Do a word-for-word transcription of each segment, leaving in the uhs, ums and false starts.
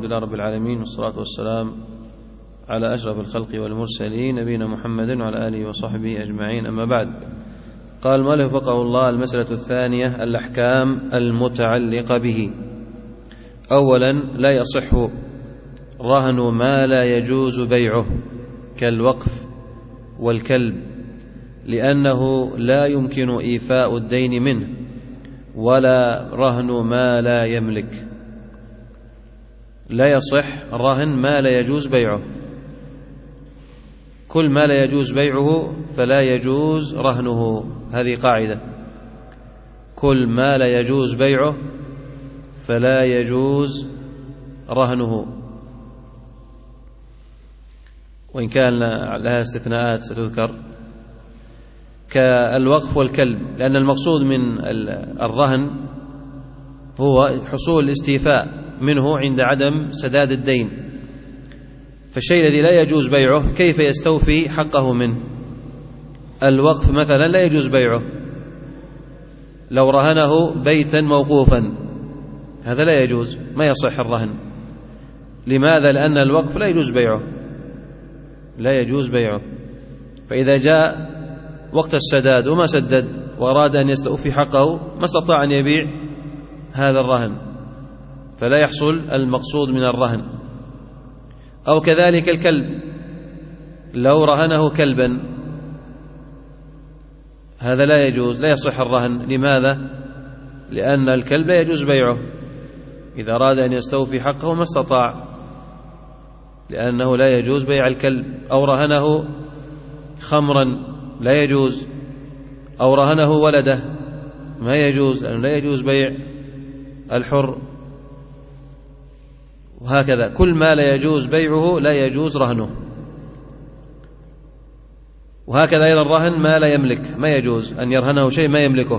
الحمد لله رب العالمين، والصلاة والسلام على أشرف الخلق والمرسلين نبينا محمد وعلى آله وصحبه أجمعين، أما بعد. قال المؤلف وفقه الله: المسألة الثانية الأحكام المتعلقة به. أولا، لا يصح رهن ما لا يجوز بيعه كالوقف والكلب، لأنه لا يمكن إيفاء الدين منه، ولا رهن ما لا يملك. لا يصح رهن ما لا يجوز بيعه، كل ما لا يجوز بيعه فلا يجوز رهنه، هذه قاعدة. كل ما لا يجوز بيعه فلا يجوز رهنه، وإن كان لها استثناءات ستذكر، كالوقف والكلب، لأن المقصود من الرهن هو حصول الاستيفاء منه عند عدم سداد الدين. فالشيء الذي لا يجوز بيعه كيف يستوفي حقه منه؟ الوقف مثلا لا يجوز بيعه، لو رهنه بيتا موقوفا هذا لا يجوز، ما يصح الرهن. لماذا؟ لأن الوقف لا يجوز بيعه، لا يجوز بيعه. فإذا جاء وقت السداد وما سدد وأراد أن يستوفي حقه ما استطاع أن يبيع هذا الرهن، فلا يحصل المقصود من الرهن. أو كذلك الكلب، لو رهنه كلبا هذا لا يجوز، لا يصح الرهن. لماذا؟ لأن الكلب لا يجوز بيعه، إذا أراد أن يستوفي حقه ما استطاع، لأنه لا يجوز بيع الكلب. أو رهنه خمرا لا يجوز، أو رهنه ولده ما يجوز، لأنه لا يجوز بيع الحر. وهكذا كل ما لا يجوز بيعه لا يجوز رهنه. وهكذا أيضا الرهن ما لا يملك، ما يجوز أن يرهنه شيء ما يملكه،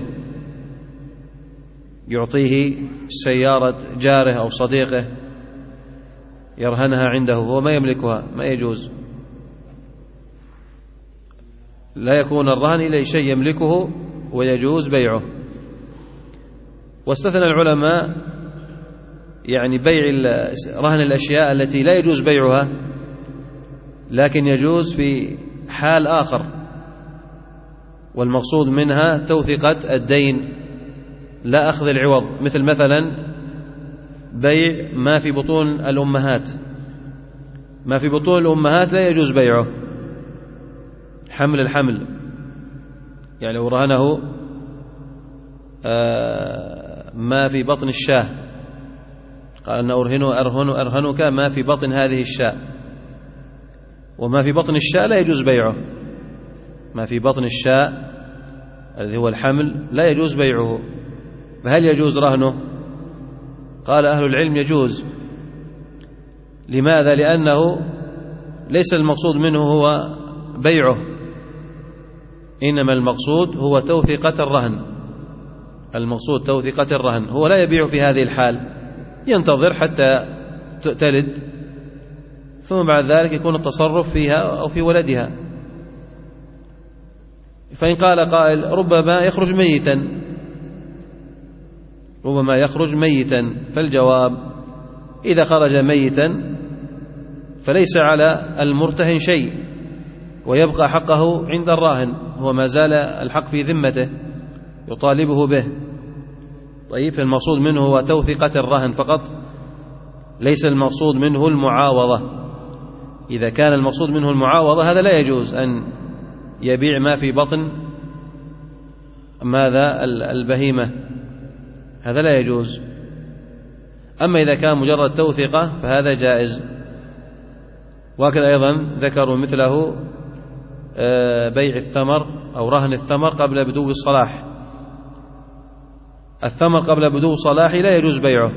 يعطيه سيارة جاره أو صديقه يرهنها عنده هو ما يملكها، ما يجوز. لا يكون الرهن إلا شيء يملكه ويجوز بيعه. واستثنى العلماء يعني بيع رهن الأشياء التي لا يجوز بيعها لكن يجوز في حال آخر، والمقصود منها توثيقة الدين لا أخذ العوض، مثل مثلا بيع ما في بطون الأمهات. ما في بطون الأمهات لا يجوز بيعه، حمل الحمل، يعني لو رهنه ما في بطن الشاة، قال أن أرهنه أرهن أرهنك ما في بطن هذه الشاة، وما في بطن الشاة لا يجوز بيعه. ما في بطن الشاة الذي هو الحمل لا يجوز بيعه، فهل يجوز رهنه؟ قال أهل العلم يجوز. لماذا؟ لأنه ليس المقصود منه هو بيعه، إنما المقصود هو توثيقة الرهن. المقصود توثيقة الرهن، هو لا يبيع في هذه الحال، ينتظر حتى تلد، ثم بعد ذلك يكون التصرف فيها أو في ولدها. فإن قال قائل ربما يخرج ميتا، ربما يخرج ميتا، فالجواب إذا خرج ميتا فليس على المرتهن شيء ويبقى حقه عند الراهن، هو ما زال الحق في ذمته يطالبه به. طيب، فالمقصود منه هو توثيقة الرهن فقط، ليس المقصود منه المعاوضة. إذا كان المقصود منه المعاوضة هذا لا يجوز أن يبيع ما في بطن ماذا البهيمة، هذا لا يجوز. أما إذا كان مجرد توثيقة فهذا جائز. وهكذا أيضا ذكروا مثله بيع الثمر أو رهن الثمر قبل بدو الصلاح. الثمر قبل بدو صلاحه لا يجوز بيعه،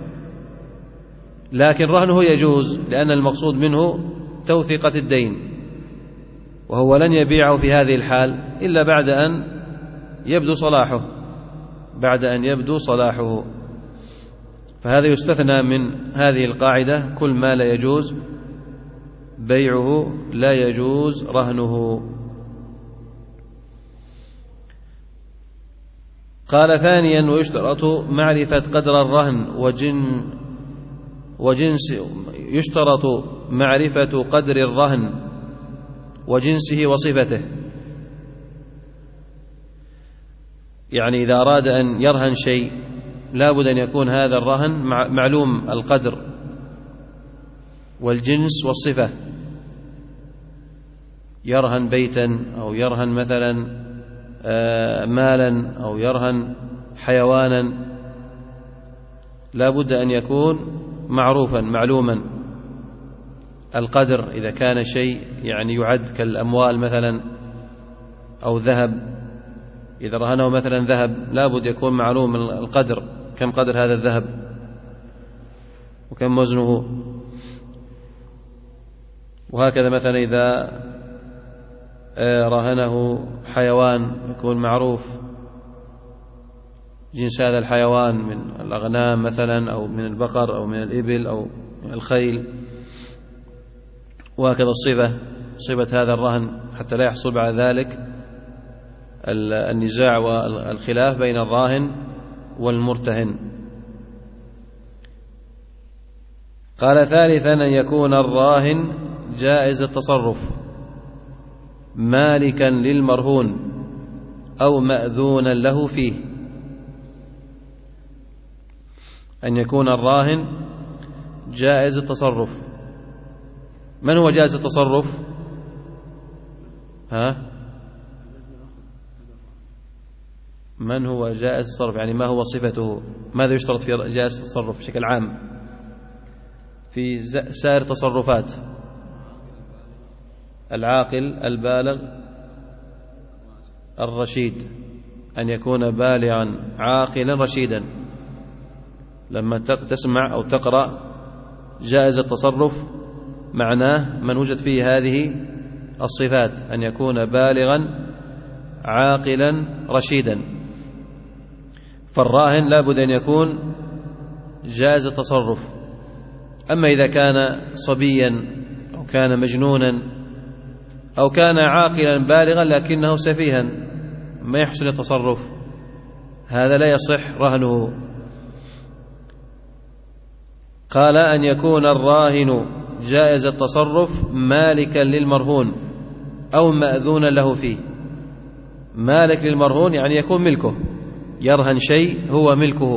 لكن رهنه يجوز، لأن المقصود منه توثيقة الدين، وهو لن يبيعه في هذه الحال إلا بعد أن يبدو صلاحه، بعد أن يبدو صلاحه. فهذا يستثنى من هذه القاعدة، كل ما لا يجوز بيعه لا يجوز رهنه. قال ثانيا: ويشترط معرفة قدر الرهن وجن وجنس يشترط معرفة قدر الرهن وجنسه وصفته. يعني إذا أراد أن يرهن شيء لا بد أن يكون هذا الرهن معلوم القدر والجنس والصفة. يرهن بيتا أو يرهن مثلا مالا أو يرهن حيوانا، لا بد أن يكون معروفا معلوما القدر. إذا كان شيء يعني يعد كالأموال مثلا أو ذهب، إذا رهنه مثلا ذهب لا بد يكون معلوم القدر، كم قدر هذا الذهب وكم وزنه. وهكذا مثلا إذا رهنه حيوان يكون معروف جنس هذا الحيوان من الأغنام مثلا أو من البقر أو من الإبل أو من الخيل. وهكذا الصفة، صفة هذا الرهن، حتى لا يحصل بعد ذلك النزاع والخلاف بين الراهن والمرتهن. قال ثالثا أن يكون الراهن جائز التصرف مالكا للمرهون أو مأذونا له فيه. أن يكون الراهن جائز التصرف. من هو جائز التصرف؟ ها؟ من هو جائز التصرف؟ يعني ما هو صفته؟ ماذا يشترط في جائز التصرف بشكل عام في سائر التصرفات؟ العاقل البالغ الرشيد، أن يكون بالغا عاقلا رشيدا. لما تسمع أو تقرأ جائز التصرف معناه من وجد فيه هذه الصفات، أن يكون بالغا عاقلا رشيدا. فالراهن لا بد أن يكون جائز التصرف. أما إذا كان صبيا أو كان مجنونا أو كان عاقلا بالغا لكنه سفيها ما يحسن التصرف، هذا لا يصح رهنه. قال أن يكون الراهن جائز التصرف مالكا للمرهون أو مأذونا له فيه. مالك للمرهون يعني يكون ملكه، يرهن شيء هو ملكه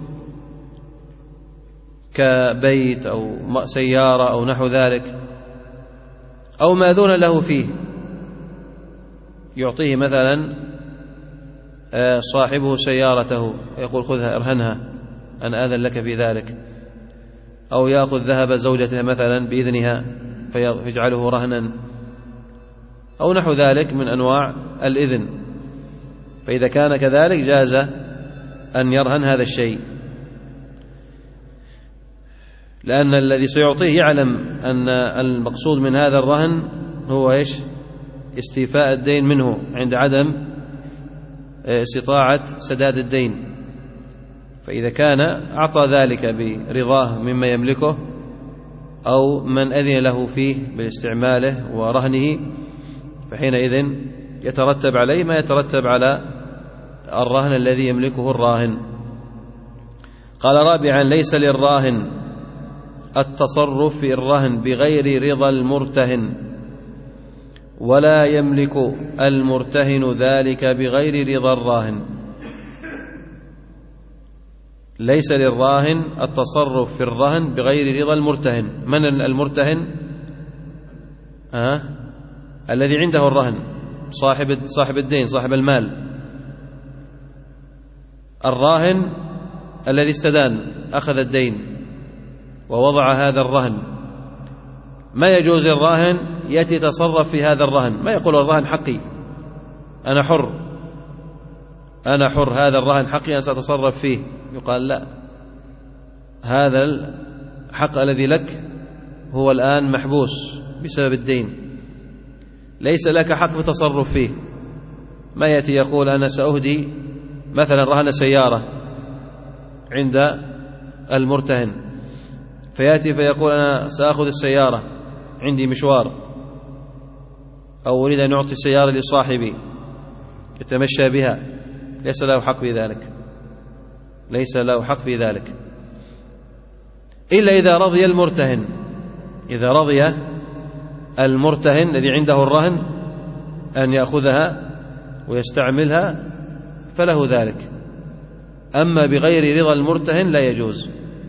كبيت أو سيارة أو نحو ذلك، أو مأذونا له فيه، يعطيه مثلا صاحبه سيارته يقول خذها ارهنها أنا آذن لك في ذلك، أو يأخذ ذهب زوجته مثلا بإذنها فيجعله رهنا أو نحو ذلك من أنواع الإذن. فإذا كان كذلك جاز أن يرهن هذا الشيء، لأن الذي سيعطيه يعلم أن المقصود من هذا الرهن هو إيش؟ استيفاء الدين منه عند عدم استطاعة سداد الدين. فإذا كان أعطى ذلك برضاه مما يملكه أو من أذن له فيه باستعماله ورهنه، فحينئذ يترتب عليه ما يترتب على الرهن الذي يملكه الراهن. قال رابعا ليس للراهن التصرف في الرهن بغير رضا المرتهن، ولا يملك المرتهن ذلك بغير رضا الراهن. ليس للراهن التصرف في الرهن بغير رضا المرتهن. من المرتهن؟ أه؟ الذي عنده الرهن، صاحب صاحب الدين، صاحب المال. الراهن الذي استدان أخذ الدين ووضع هذا الرهن، ما يجوز الراهن يأتي يتصرف في هذا الرهن، ما يقول الرهن حقي أنا حر، أنا حر هذا الرهن حقي أنا سأتصرف فيه. يقال لا، هذا الحق الذي لك هو الآن محبوس بسبب الدين، ليس لك حق في التصرف فيه. ما يأتي يقول أنا سأهدي مثلا رهن سيارة عند المرتهن، فيأتي فيقول أنا سأخذ السيارة عندي مشوار، أو أريد أن أعطي السيارة لصاحبي يتمشى بها، ليس له حق في ذلك، ليس له حق في ذلك. إلا إذا رضي المرتهن، إذا رضي المرتهن الذي عنده الرهن أن يأخذها ويستعملها فله ذلك، أما بغير رضا المرتهن لا يجوز،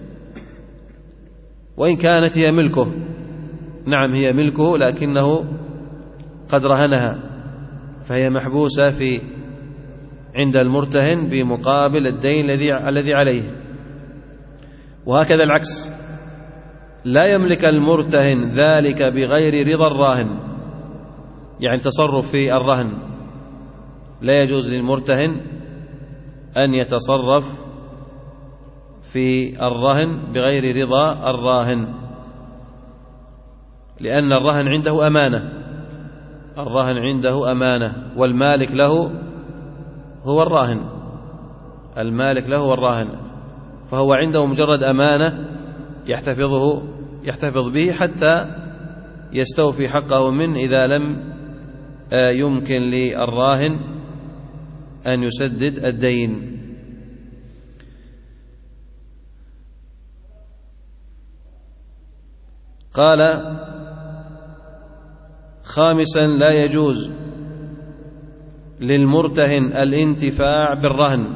وإن كانت هي ملكه. نعم هي ملكه لكنه قد رهنها، فهي محبوسة في عند المرتهن بمقابل الدين الذي الذي عليه. وهكذا العكس، لا يملك المرتهن ذلك بغير رضا الراهن، يعني تصرف في الرهن لا يجوز للمرتهن أن يتصرف في الرهن بغير رضا الراهن، لأن الرهن عنده أمانة، الرهن عنده أمانة، والمالك له هو الراهن، المالك له هو الراهن، فهو عنده مجرد أمانة يحتفظه يحتفظ به حتى يستوفي حقه منه إذا لم يمكن للراهن أن يسدد الدين. قال: خامسا، لا يجوز للمرتهن الانتفاع بالرهن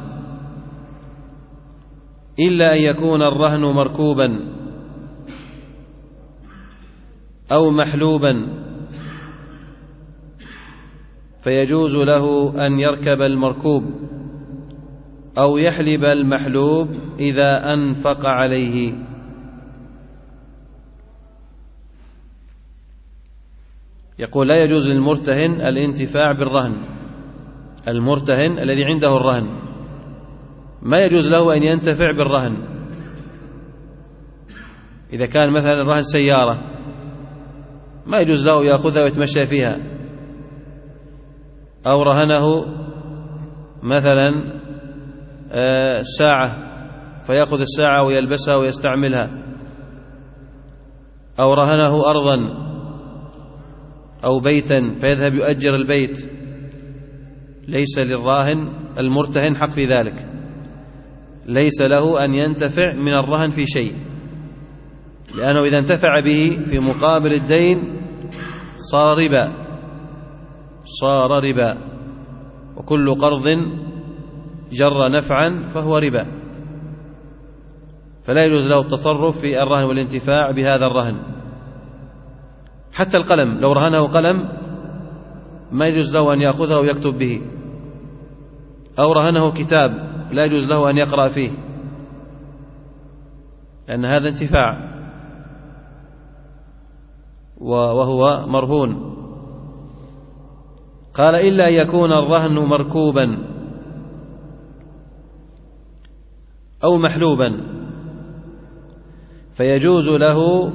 إلا أن يكون الرهن مركوبا أو محلوبا، فيجوز له أن يركب المركوب أو يحلب المحلوب إذا أنفق عليه. يقول: لا يجوز للمرتهن الانتفاع بالرهن، المرتهن الذي عنده الرهن ما يجوز له أن ينتفع بالرهن. إذا كان مثلا الرهن سيارة ما يجوز له يأخذها ويتمشى فيها، أو رهنه مثلا ساعة فيأخذ الساعة ويلبسها ويستعملها، أو رهنه أرضا أو بيتا فيذهب يؤجر البيت، ليس للراهن المرتهن حق في ذلك، ليس له أن ينتفع من الرهن في شيء، لأنه إذا انتفع به في مقابل الدين صار ربا، صار ربا، وكل قرض جر نفعا فهو ربا، فلا يجوز له التصرف في الرهن والانتفاع بهذا الرهن. حتى القلم، لو رهنه قلم ما يجوز له أن يأخذه ويكتب به، أو رهنه كتاب لا يجوز له أن يقرأ فيه، لأن هذا انتفاع وهو مرهون. قال: إلا أن يكون الرهن مركوبا أو محلوبا، فيجوز له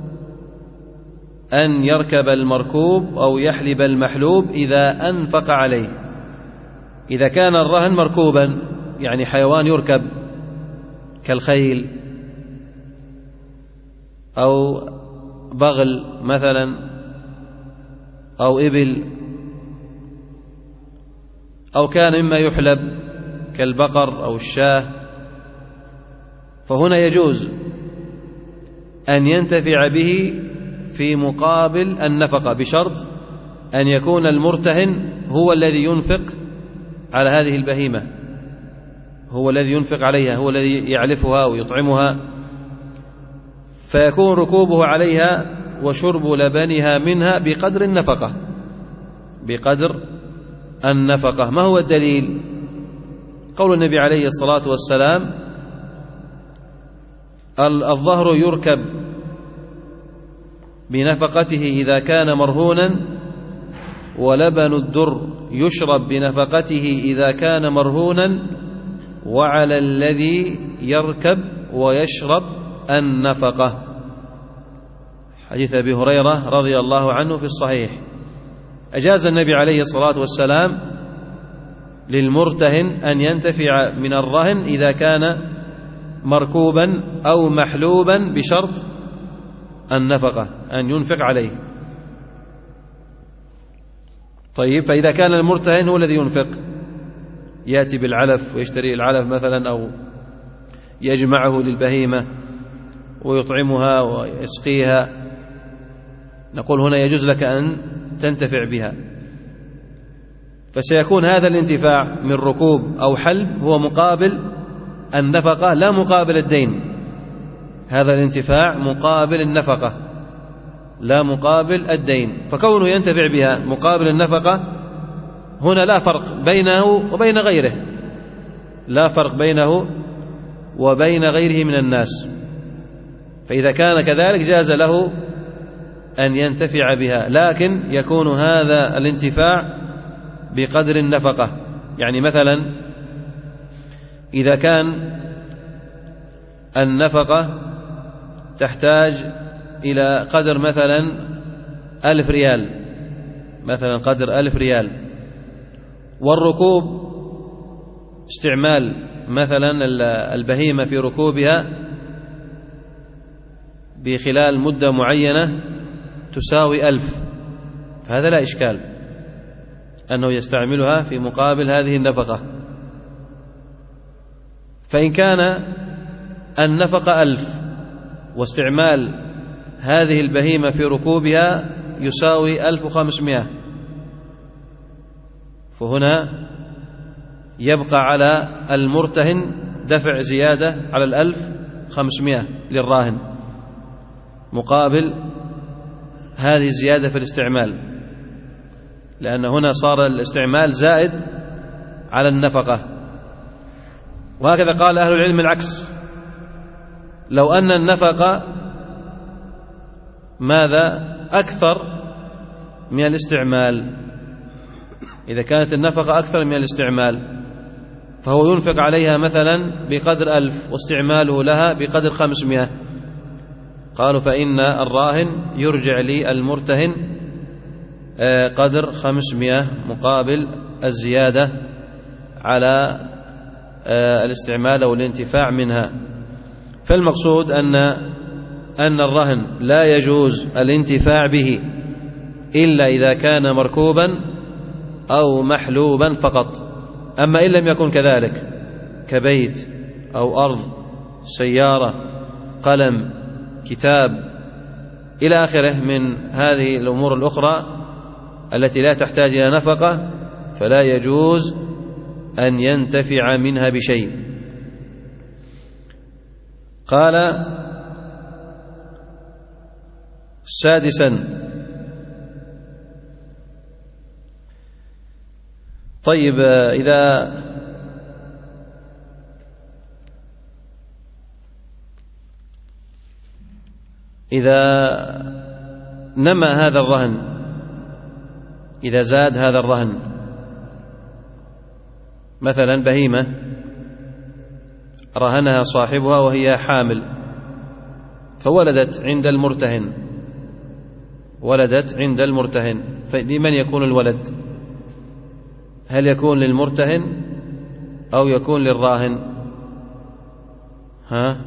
أن يركب المركوب أو يحلب المحلوب إذا أنفق عليه. إذا كان الرهن مركوبا يعني حيوان يركب كالخيل أو بغل مثلا أو إبل، أو كان مما يحلب كالبقر أو الشاة، فهنا يجوز أن ينتفع به في مقابل النفقة، بشرط أن يكون المرتهن هو الذي ينفق على هذه البهيمة، هو الذي ينفق عليها، هو الذي يعلفها ويطعمها، فيكون ركوبه عليها وشرب لبنها منها بقدر النفقة، بقدر النفقة. ما هو الدليل؟ قول النبي عليه الصلاة والسلام: الظهر يركب بنفقته إذا كان مرهونا، ولبن الدر يشرب بنفقته إذا كان مرهونا، وعلى الذي يركب ويشرب النفقة. حديث أبي هريرة رضي الله عنه في الصحيح. أجاز النبي عليه الصلاة والسلام للمرتهن أن ينتفع من الرهن إذا كان مركوبا أو محلوبا بشرط النفقة، أن ينفق عليه. طيب، فإذا كان المرتهن هو الذي ينفق، يأتي بالعلف ويشتري العلف مثلا أو يجمعه للبهيمة ويطعمها ويسقيها، نقول هنا يجوز لك أن تنتفع بها. فسيكون هذا الانتفاع من ركوب أو حلب هو مقابل النفقة لا مقابل الدين. هذا الانتفاع مقابل النفقة لا مقابل الدين، فكونه ينتفع بها مقابل النفقة هنا لا فرق بينه وبين غيره، لا فرق بينه وبين غيره من الناس. فإذا كان كذلك جاز له أن ينتفع بها، لكن يكون هذا الانتفاع بقدر النفقة. يعني مثلا إذا كان النفقة تحتاج إلى قدر مثلا ألف ريال، مثلا قدر ألف ريال، والركوب استعمال مثلا البهيمة في ركوبها بخلال مدة معينة تساوي ألف، فهذا لا إشكال أنه يستعملها في مقابل هذه النفقة. فإن كان النفقة ألف واستعمال هذه البهيمة في ركوبها يساوي ألف وخمسمائة، فهنا يبقى على المرتهن دفع زيادة على الألف خمسمائة للراهن مقابل هذه الزيادة في الاستعمال، لأن هنا صار الاستعمال زائد على النفقة. وهكذا قال أهل العلم العكس، لو أن النفقة ماذا أكثر من الاستعمال، إذا كانت النفقة أكثر من الاستعمال فهو ينفق عليها مثلا بقدر ألف واستعماله لها بقدر خمسمائة، قالوا فإن الراهن يرجع للمرتهن قدر خمسمائة مقابل الزيادة على الاستعمال أو الانتفاع منها. فالمقصود أن أن الرهن لا يجوز الانتفاع به إلا إذا كان مركوبا أو محلوبا فقط. أما إن لم يكن كذلك كبيت أو أرض سيارة قلم كتاب إلى آخره من هذه الأمور الأخرى التي لا تحتاج إلى نفقة، فلا يجوز أن ينتفع منها بشيء. قال سادسا: طيب إذا إذا نمى هذا الرهن، إذا زاد هذا الرهن، مثلا بهيمة رهنها صاحبها وهي حامل فولدت عند المرتهن، ولدت عند المرتهن، فلمن يكون الولد؟ هل يكون للمرتهن أو يكون للراهن؟ ها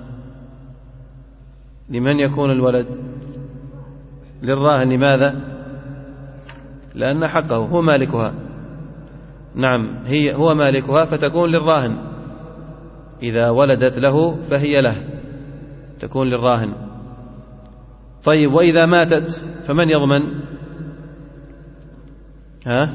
لمن يكون الولد؟ للراهن. لماذا؟ لأن حقه هو مالكها. نعم هي هو مالكها فتكون للراهن، إذا ولدت له فهي له، تكون للراهن. طيب وإذا ماتت فمن يضمن؟ ها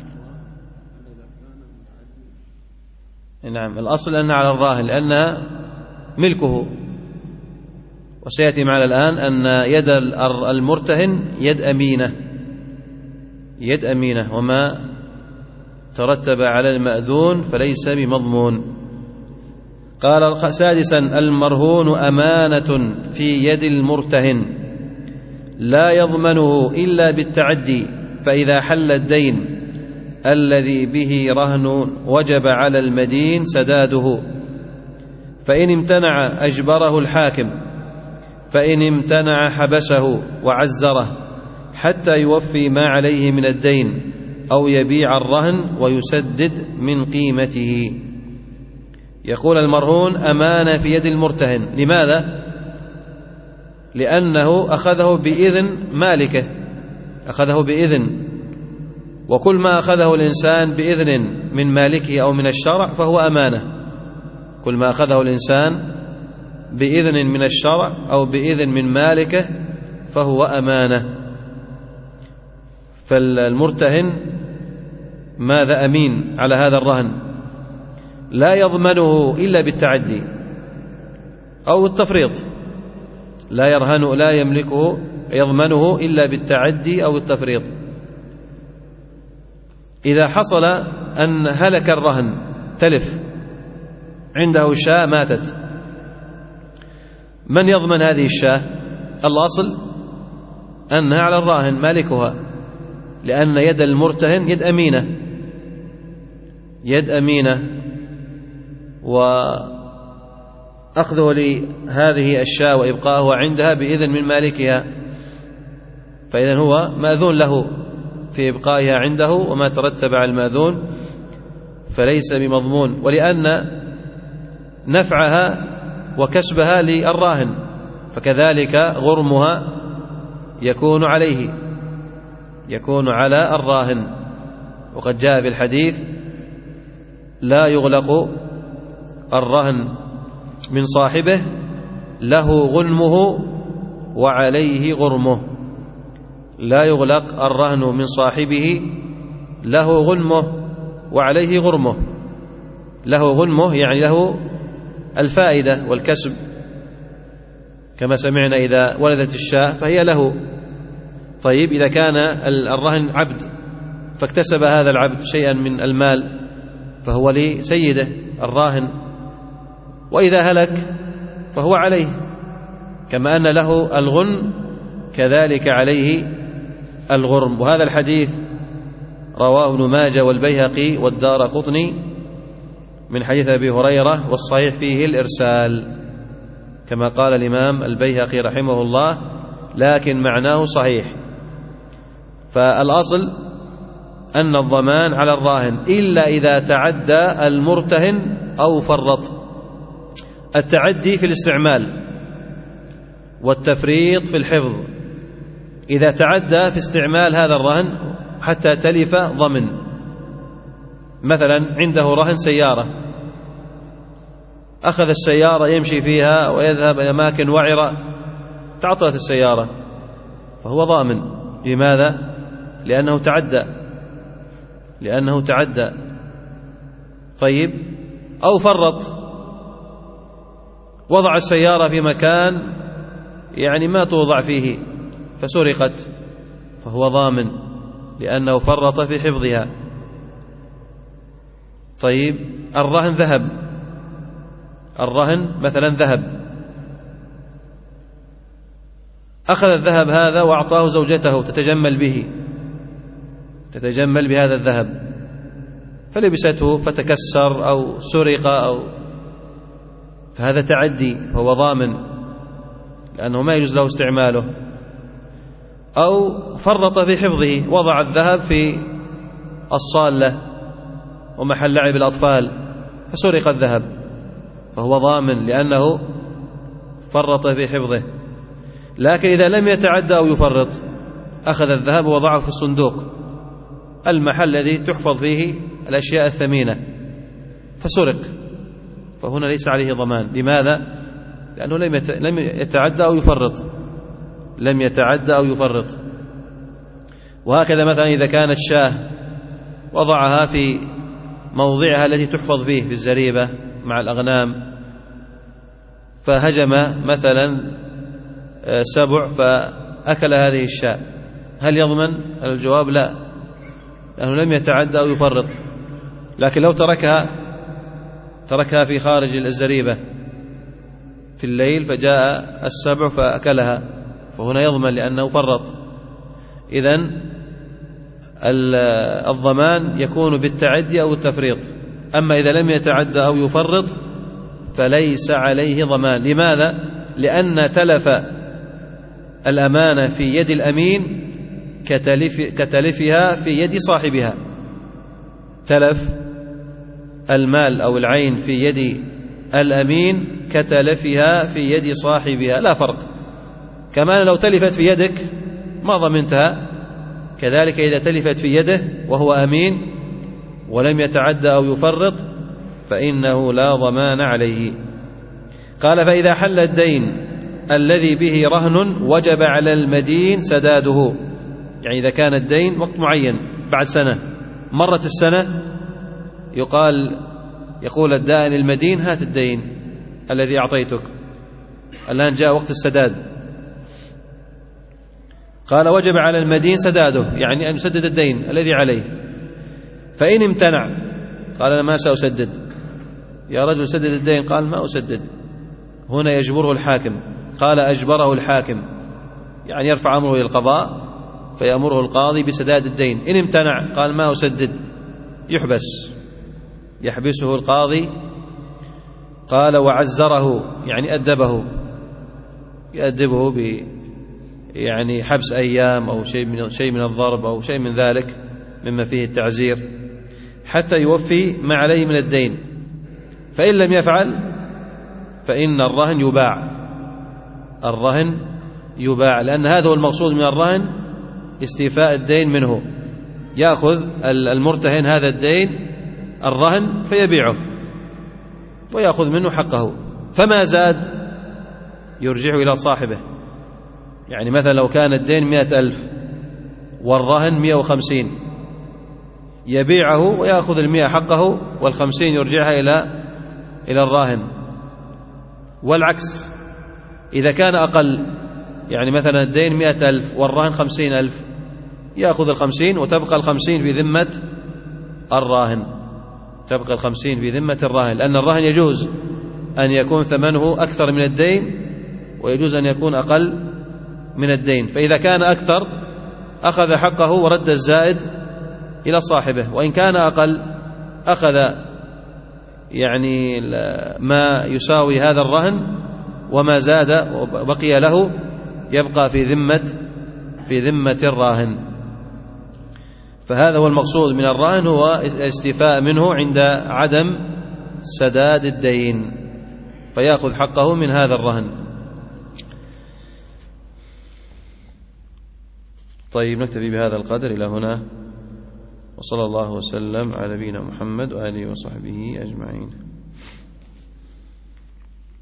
نعم الأصل أنها على الراهن لأنها ملكه. وسيأتي معنا الآن أن يد المرتهن يد أمينة، يد أمينة، وما ترتب على المأذون فليس بمضمون. قال سادسا: المرهون أمانة في يد المرتهن لا يضمنه إلا بالتعدي، فإذا حل الدين الذي به رهن وجب على المدين سداده، فإن امتنع أجبره الحاكم، فإن امتنع حبسه وعزره حتى يوفي ما عليه من الدين أو يبيع الرهن ويسدد من قيمته. يقول المرهون أمانة في يد المرتهن. لماذا؟ لأنه أخذه بإذن مالكه، أخذه بإذن، وكل ما أخذه الإنسان بإذن من مالكه أو من الشرع فهو أمانة. كل ما أخذه الإنسان بإذن من الشرع أو بإذن من مالكه فهو أمانة. فالمرتهن ماذا أمين على هذا الرهن، لا يضمنه إلا بالتعدي أو التفريط، لا يرهن لا يملكه يضمنه إلا بالتعدي أو التفريط. إذا حصل أن هلك الرهن، تلف عنده شاة ماتت، من يضمن هذه الشاة؟ الأصل أنها على الراهن مالكها، لأن يد المرتهن يد أمينة، يد أمينة، وأخذه لهذه الشاة وإبقاءه عندها بإذن من مالكها، فإذن هو مأذون له في إبقائها عنده، وما ترتب على المأذون فليس بمضمون. ولأن نفعها وكسبها للراهن، فكذلك غرمها يكون عليه، يكون على الراهن. وقد جاء في الحديث: لا يغلق الرهن من صاحبه، له غنمه وعليه غرمه. لا يغلق الرهن من صاحبه، له غنمه وعليه غرمه. له غنمه يعني له الفائدة والكسب، كما سمعنا إذا ولدت الشاة فهي له. طيب، إذا كان الرهن عبد فاكتسب هذا العبد شيئا من المال فهو لسيده الراهن، وإذا هلك فهو عليه، كما أن له الغنم كذلك عليه الغرم. وهذا الحديث رواه ابن ماجه والبيهقي والدارقطني من حديث أبي هريرة، والصحيح فيه الإرسال كما قال الإمام البيهقي رحمه الله، لكن معناه صحيح. فالأصل أن الضمان على الراهن إلا إذا تعدى المرتهن أو فرط. التعدي في الاستعمال والتفريط في الحفظ. إذا تعدى في استعمال هذا الرهن حتى تلف ضمن، مثلا عنده رهن سيارة، أخذ السيارة يمشي فيها ويذهب إلى أماكن وعرة، تعطلت السيارة فهو ضامن. لماذا؟ لأنه تعدى، لأنه تعدى. طيب، أو فرط، وضع السيارة في مكان يعني ما توضع فيه فسرقت، فهو ضامن لأنه فرط في حفظها. طيب، الرهن ذهب، الرهن مثلا ذهب، أخذ الذهب هذا وأعطاه زوجته تتجمل به، تتجمل بهذا الذهب، فلبسته فتكسر أو سرق أو فهذا تعدي، فهو ضامن لأنه ما يجوز له استعماله. أو فرط في حفظه، وضع الذهب في الصالة ومحل لعب الأطفال فسرق الذهب، فهو ضامن لأنه فرط في حفظه. لكن إذا لم يتعدى أو يفرط، أخذ الذهب ووضعه في الصندوق، المحل الذي تحفظ فيه الأشياء الثمينة، فسرق، فهنا ليس عليه ضمان. لماذا؟ لأنه لم يتعدى أو يفرط، لم يتعدى أو يفرط. وهكذا مثلا إذا كانت شاة وضعها في موضعها التي تحفظ فيه في الزريبة مع الأغنام، فهجم مثلا سبع فأكل هذه الشاة، هل يضمن؟ الجواب لا، لأنه لم يتعدى أو يفرط. لكن لو تركها تركها في خارج الزريبة في الليل فجاء السبع فأكلها، فهنا يضمن لأنه فرط. إذن الضمان يكون بالتعدي أو التفريط. أما إذا لم يتعدى أو يفرط فليس عليه ضمان. لماذا؟ لأن تلف الأمانة في يد الأمين كتلف كتلفها في يد صاحبها. تلف المال أو العين في يد الأمين كتلفها في يد صاحبها، لا فرق. كما لو تلفت في يدك ما ضمنتها، كذلك إذا تلفت في يده وهو أمين ولم يتعدى أو يفرط فإنه لا ضمان عليه. قال فإذا حل الدين الذي به رهن وجب على المدين سداده، يعني إذا كان الدين وقت معين بعد سنة، مرت السنة، يقال يقول الدائن المدين هات الدين الذي أعطيتك، الآن جاء وقت السداد. قال وجب على المدين سداده، يعني أن يسدد الدين الذي عليه. فإن امتنع قال أنا ما سأسدد، يا رجل سدد الدين، قال ما أسدد، هنا يجبره الحاكم. قال أجبره الحاكم، يعني يرفع أمره إلى القضاء فيأمره القاضي بسداد الدين. إن امتنع قال ما أسدد، يحبس، يحبسه القاضي. قال وعزره، يعني أدبه، يأدبه ب يعني حبس أيام أو شيء من شيء من الضرب أو شيء من ذلك مما فيه التعزير، حتى يوفي ما عليه من الدين. فإن لم يفعل فإن الرهن يباع، الرهن يباع، لأن هذا هو المقصود من الرهن، استيفاء الدين منه. يأخذ المرتهن هذا الدين الرهن فيبيعه ويأخذ منه حقه، فما زاد يرجعه إلى صاحبه. يعني مثلا لو كان الدين مئة ألف والرهن مئة وخمسين، يبيعه ويأخذ المئة حقه والخمسين يرجعها إلى إلى الراهن. والعكس إذا كان أقل، يعني مثلا الدين مئة ألف والرهن خمسين ألف، يأخذ الخمسين وتبقى الخمسين في ذمة الراهن، تبقى الخمسين في ذمة الراهن، لأن الرهن يجوز أن يكون ثمنه أكثر من الدين ويجوز أن يكون أقل من الدين. فإذا كان أكثر أخذ حقه ورد الزائد إلى صاحبه، وإن كان أقل أخذ يعني ما يساوي هذا الرهن وما زاد وبقي له يبقى في ذمة في ذمة الراهن. فهذا هو المقصود من الرهن، هو الاستيفاء منه عند عدم سداد الدين، فيأخذ حقه من هذا الرهن. طيب نكتفي بهذا القدر إلى هنا، وصلى الله وسلم على نبينا محمد وآله وصحبه أجمعين.